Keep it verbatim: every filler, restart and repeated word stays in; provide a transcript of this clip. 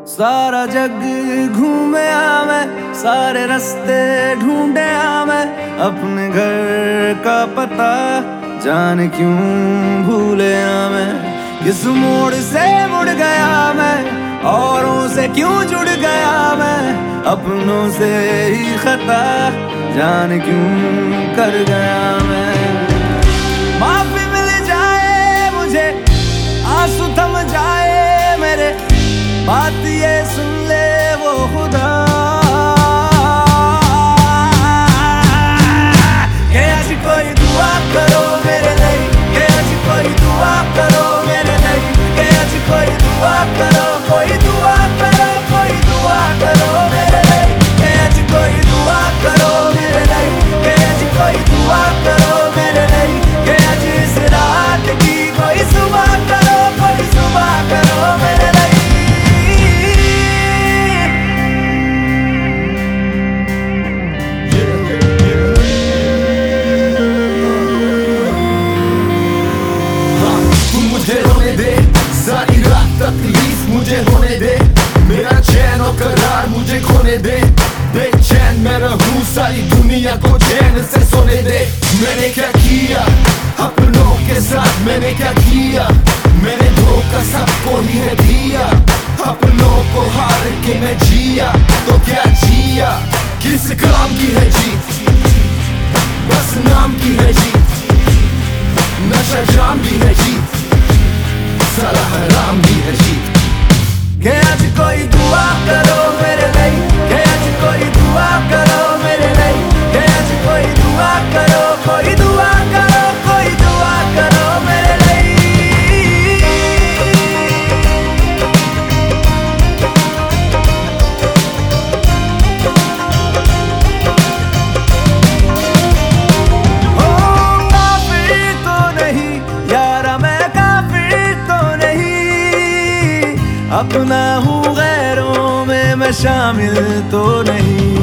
सारा जग घूमे आ मैं, सारे रास्ते ढूंढे आ मैं, अपने घर का पता जाने क्यों भूले आ मैं। किस मोड़ से मुड़ गया मैं, औरों से क्यों जुड़ गया मैं, अपनों से ही खता जाने क्यों कर गया मैं। माफी मिल जाए मुझे, आंसू थम जाए मेरे, बात ये सुन ले वो खुदा कि आज कोई दुआ करो मेरे लिए, कि आज कोई दुआ करो मेरे लिए, कि आज कोई दुआ करो, कोई दुआ करो, कोई दुआ करो मेरे लिए, कि आज कोई दुआ करो मेरे लिए, कि आज कोई दुआ करो मेरे लिए, कि आज इस रात की कोई सुबह करो, कोई सुबह करो मेरे लिए। मुझे होने दे सारी रात तकलीफ मुझे होने दे, मेरा चैन और करार मुझे खोने दे, बेचैन मैं रहूं सारी दुनिया को चैन से सोने दे। मैंने क्या किया अपनों के साथ, मैंने क्या किया, मैंने धोखा सबको ही है दिया, अपनों को हार के मैं जिया तो क्या जिया, किस काम की है जीत, बस नाम की है जीत, नशा जाम भी है जीत, सारा हराम भी है जीत। कि आज कोई दुआ करो मेरे लिए, कि आज कोई दुआ करो मेरे लिए, कि आज कोई दुआ करो, कोई दुआ करो, कोई दुआ करो मेरे लिए। ओ काफिर तो नहीं यारा मैं, काफिर तो नहीं, अपना हूँ गैरों में मैं शामिल तो नहीं।